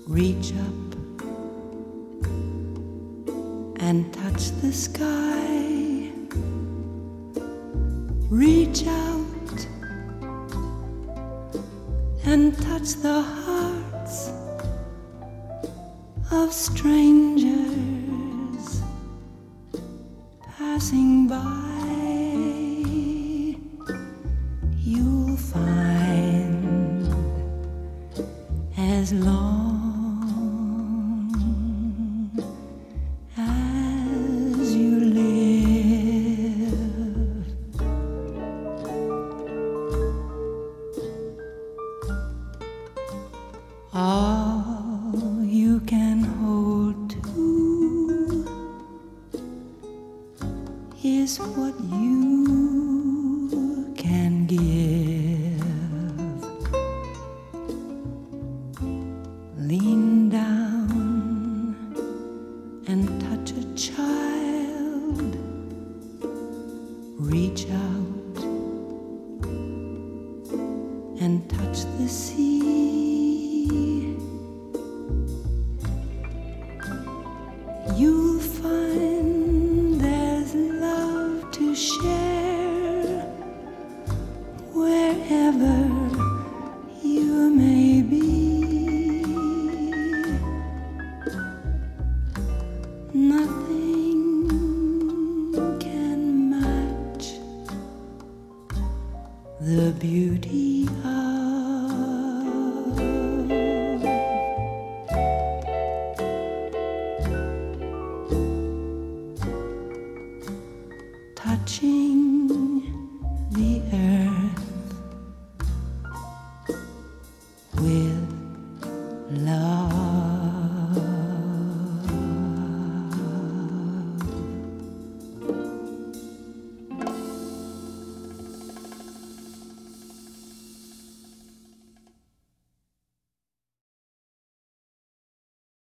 Reach up and touch the sky. Reach out and touch the hearts of strangers passing by. You'll find as long as you live, all you can hold to is what you can give. Lean down and touch a child. Reach out and touch the sea. You'll find there's love to share wherever you may be. Nothing can match the beauty of touching the earth with love.